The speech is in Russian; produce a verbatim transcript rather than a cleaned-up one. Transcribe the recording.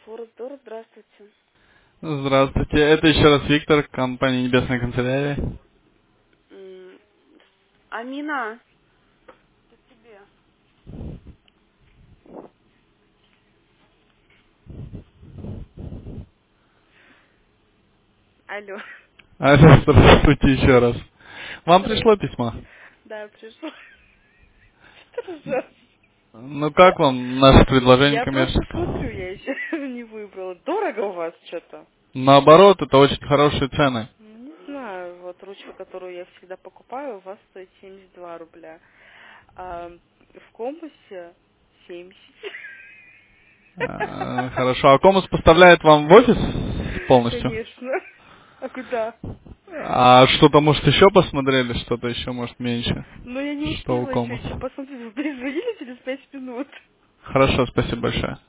Фордор, здравствуйте. Здравствуйте, это еще раз Виктор, компания Небесная канцелярия. М, Амина, это тебе. Алло. А, здравствуйте еще раз. Вам пришло Здравствуйте. письмо? Да, пришло. Что ржешь? Ну как вам наше предложение Я просто коммерческое? смотрю, я еще не выбрала. Дорого у вас что-то? Наоборот, это очень хорошие цены. Не знаю, вот ручка, которую я всегда покупаю, у вас стоит семьдесят два рубля. А в компасе семьдесят. А, Хорошо, а Комус поставляет вам в офис полностью? Конечно. А куда? А что-то, может, еще посмотрели, что-то еще, может, меньше? Но я не Что у успела еще, Комус? еще посмотреть. Вы перезвонили через пять минут. Хорошо, спасибо большое.